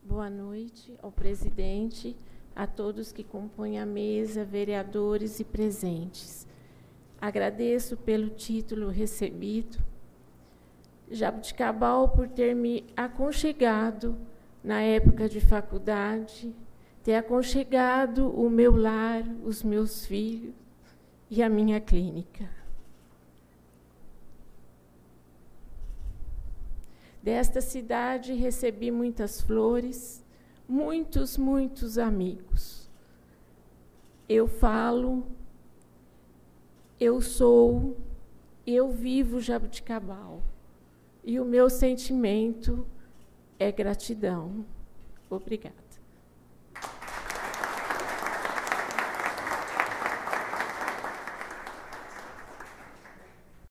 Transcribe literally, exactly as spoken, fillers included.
Boa noite ao presidente, a todos que compõem a mesa, vereadores e presentes. Agradeço pelo título recebido. Jabuticabal por ter me aconchegado na época de faculdade, ter aconchegado o meu lar, os meus filhos e a minha clínica. Desta cidade recebi muitas flores, muitos, muitos amigos. Eu falo, eu sou, eu vivo Jabuticabal. E o meu sentimento é gratidão. Obrigada.